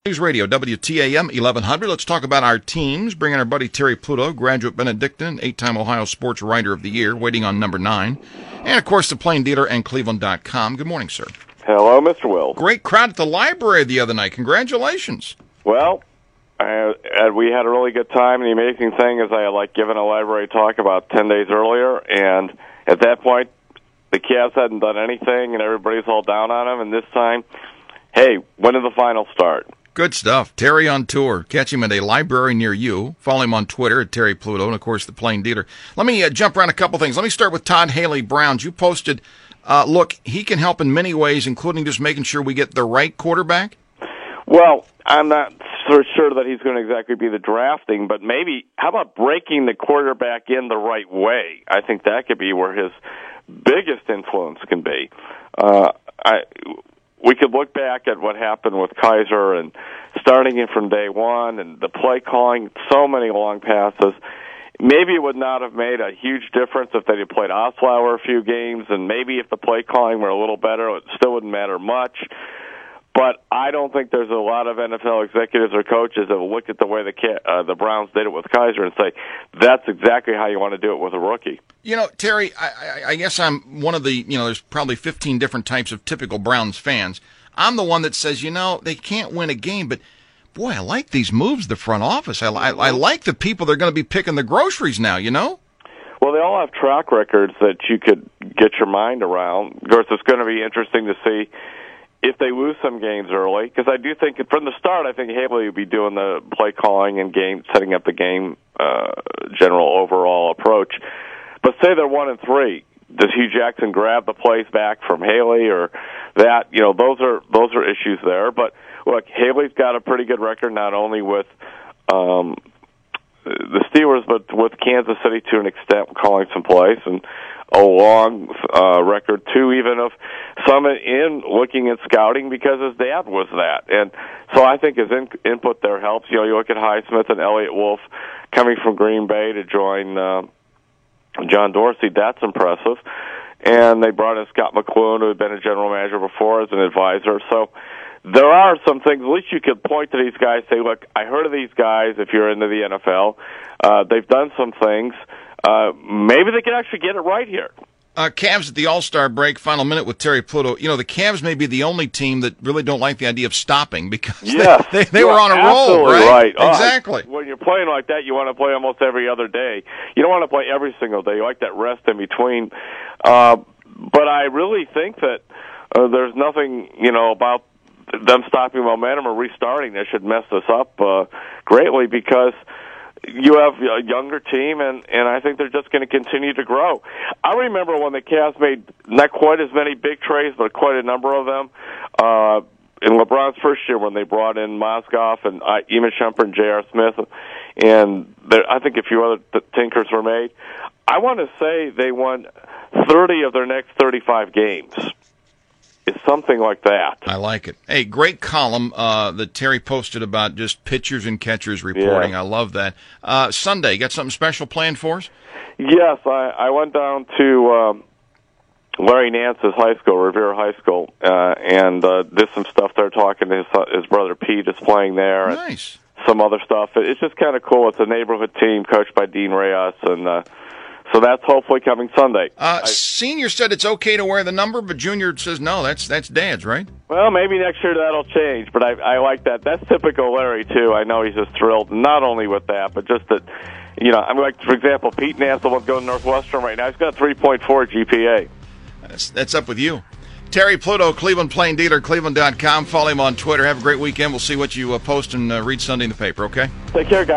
News Radio, WTAM 1100. Let's talk about our teams. Bring in our buddy Terry Pluto, graduate Benedictine, 8-time Ohio Sports Writer of the Year, waiting on number 9. And, of course, the Plain Dealer and Cleveland.com. Good morning, sir. Hello, Mr. Will. Great crowd at the library the other night. Congratulations. Well, we had a really good time. And the amazing thing is I had given a library talk about 10 days earlier, and at that point, the Cavs hadn't done anything, and everybody's all down on them. And this time, hey, when did the finals start? Good stuff. Terry on tour. Catch him at a library near you. Follow him on Twitter at Terry Pluto, and, of course, the Plain Dealer. Let me jump around a couple things. Let me start with Todd Haley-Browns. You posted, look, he can help in many ways, including just making sure we get the right quarterback. Well, I'm not so sure that he's going to exactly be the drafting, but maybe, how about breaking the quarterback in the right way? I think that could be where his biggest influence can be. We could look back at what happened with Kaiser and starting him from day one and the play calling, so many long passes. Maybe it would not have made a huge difference if they had played Osweiler a few games, and maybe if the play calling were a little better, it still wouldn't matter much. But I don't think there's a lot of NFL executives or coaches that will look at the way the Browns did it with Kaiser and say, that's exactly how you want to do it with a rookie. You know, Terry, I guess I'm one of the, there's probably 15 different types of typical Browns fans. I'm the one that says, they can't win a game, but boy, I like these moves, the front office. I like the people that are going to be picking the groceries now, Well, they all have track records that you could get your mind around. Of course, it's going to be interesting to see if they lose some games early, because I do think from the start, I think Haley would be doing the play calling and setting up the game general overall approach. But say they're 1-3, does Hugh Jackson grab the plays back from Haley or that? Those are issues there. But look, Haley's got a pretty good record not only with the Steelers but with Kansas City to an extent, calling some plays, and a long record, too, even of some in looking at scouting because his dad was that. And so I think his input there helps. You look at Highsmith and Elliott Wolf coming from Green Bay to join John Dorsey. That's impressive. And they brought in Scott McCloughan, who had been a general manager before, as an advisor. So there are some things, at least you could point to these guys, say, look, I heard of these guys if you're into the NFL. They've done some things. Maybe they can actually get it right here. Cavs at the All-Star break, final minute with Terry Pluto. The Cavs may be the only team that really don't like the idea of stopping because they were on a roll, right? Exactly. When you're playing like that, you want to play almost every other day. You don't want to play every single day. You like that rest in between. But I really think that there's nothing, about them stopping momentum or restarting that should mess this up greatly, because you have a younger team, and I think they're just going to continue to grow. I remember when the Cavs made not quite as many big trades, but quite a number of them. In LeBron's first year when they brought in Mozgov and Eamon Shumpert and J.R. Smith, and I think a few other tinkers were made. I want to say they won 30 of their next 35 games. It's something like that. I like it. Hey, great column that Terry posted about just pitchers and catchers reporting. Yeah. I love that. Sunday, got something special planned for us? Yes, I went down to Larry Nance's high school, Revere High School, and did some stuff there, talking to his brother Pete is playing there. Nice. And some other stuff. It's just kind of cool. It's a neighborhood team coached by Dean Reyes, and so that's hopefully coming Sunday. Senior said it's okay to wear the number, but Junior says no, that's Dad's, right? Well, maybe next year that'll change, but I like that. That's typical Larry, too. I know he's just thrilled, not only with that, but just that, for example, Pete Nance, the one going to Northwestern right now, he's got a 3.4 GPA. That's up with you. Terry Pluto, Cleveland Plain Dealer, Cleveland.com. Follow him on Twitter. Have a great weekend. We'll see what you post and read Sunday in the paper, okay? Take care, guys.